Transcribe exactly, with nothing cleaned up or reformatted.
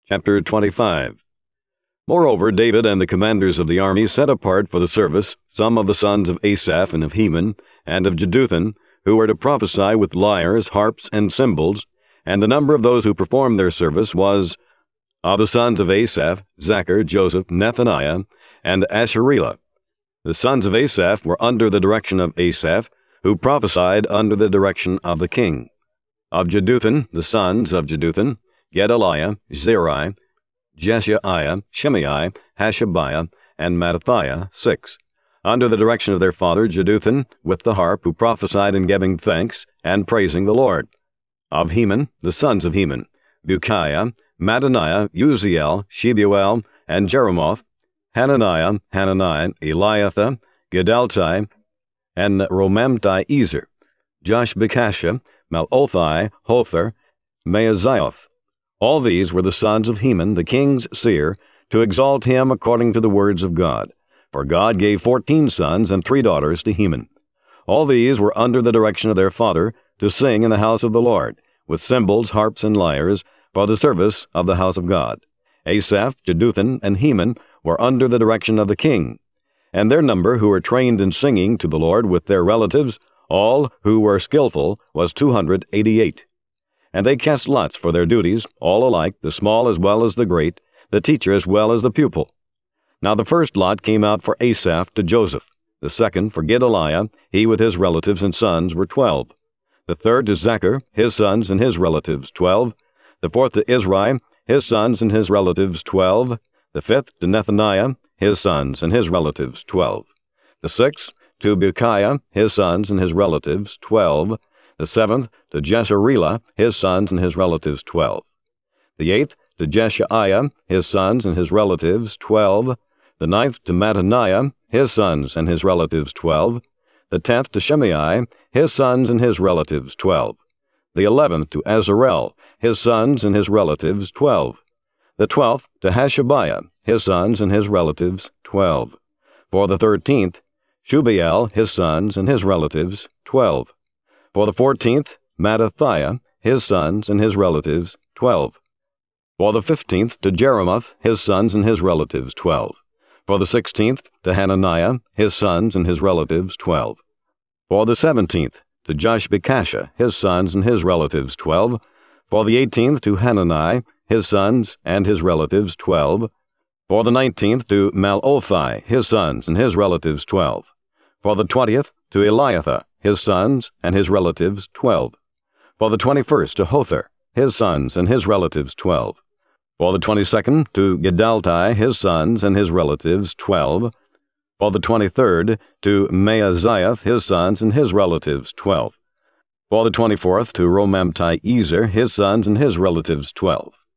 Chapter twenty-five. Moreover, David and the commanders of the army set apart for the service some of the sons of Asaph and of Heman and of Jeduthun, who were to prophesy with lyres, harps, and cymbals, and the number of those who performed their service was, of the sons of Asaph, Zachar, Joseph, Nethaniah, and Asherelah. The sons of Asaph were under the direction of Asaph, who prophesied under the direction of the king. Of Jeduthun, the sons of Jeduthun, Gedaliah, Zeri, Jeshaiah, Shimei, Hashabiah, and Mattathiah, six, under the direction of their father Jeduthun, with the harp, who prophesied in giving thanks and praising the Lord. Of Heman, the sons of Heman, Bukiah, Mattaniah, Uziel, Shebuel, and Jeremoth, Hananiah, Hananiah, Eliathah, Gedaltai, and Romamti-Ezer, Joshbekashah, Mallothai, Hother, Maazioth. All these were the sons of Heman, the king's seer, to exalt him according to the words of God. For God gave fourteen sons and three daughters to Heman. All these were under the direction of their father, to sing in the house of the Lord, with cymbals, harps, and lyres, for the service of the house of God. Asaph, Jeduthun, and Heman were under the direction of the king, and their number who were trained in singing to the Lord with their relatives, all who were skillful, was two hundred eighty-eight. And they cast lots for their duties, all alike, the small as well as the great, the teacher as well as the pupil. Now the first lot came out for Asaph to Joseph, the second for Gedaliah, he with his relatives and sons were twelve. The third to Zachar, his sons and his relatives, twelve. The fourth to Izri, his sons and his relatives, twelve. The fifth to Nethaniah, his sons and his relatives, twelve. The sixth to Bukiah, his sons and his relatives, twelve. The seventh to Jesharelah, his sons and his relatives, twelve. The eighth to Jeshaiah, his sons and his relatives, twelve. The ninth to Mattaniah, his sons and his relatives, twelve. The tenth to Shimei, his sons and his relatives, twelve. The eleventh to Azarel, his sons and his relatives, twelve. The twelfth to Hashabiah, his sons and his relatives, twelve. For the thirteenth, Shubael, his sons and his relatives, twelve. For the fourteenth, Mattathiah, his sons and his relatives, twelve. For the fifteenth, to Jeremoth, his sons and his relatives, twelve. For the sixteenth, to Hananiah, his sons and his relatives, twelve. For the seventeenth, to Joshbekashah, his sons and his relatives, twelve. For the eighteenth, to Hanani, his sons and his relatives, twelve. For the nineteenth, to Mallothai, his sons and his relatives, twelve. For the twentieth, to Eliathah, his sons and his relatives, twelve. For the twenty-first, to Hother, his sons and his relatives, twelve. For the twenty-second, to Gedaltai, his sons and his relatives, twelve. For the twenty-third, to Maazioth, his sons and his relatives, twelve. For the twenty-fourth, to Romamti-Ezer, his sons and his relatives, twelve.